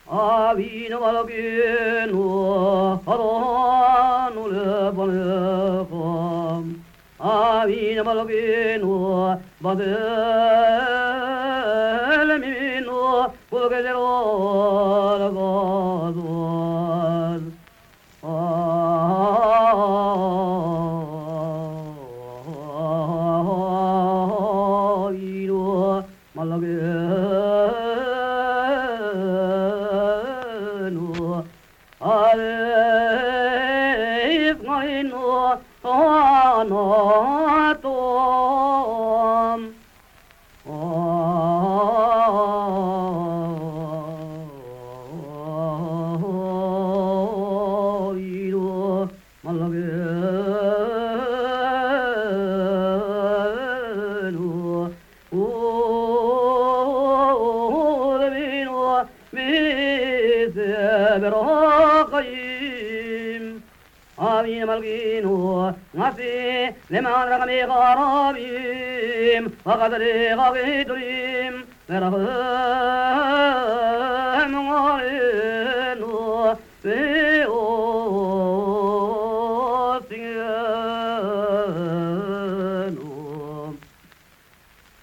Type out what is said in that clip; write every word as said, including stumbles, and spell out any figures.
아비는 말하기노 하도누르 보내고 아비는 말하기노 바들미노 보게제로라고도 아이로 말라게노 아레이프나이노 아나톰 아이로 말라게노 오르미노 미세베로카임 아미 말기노 나시 내만라가미 가라빔 아가들이 가게드림 내라흐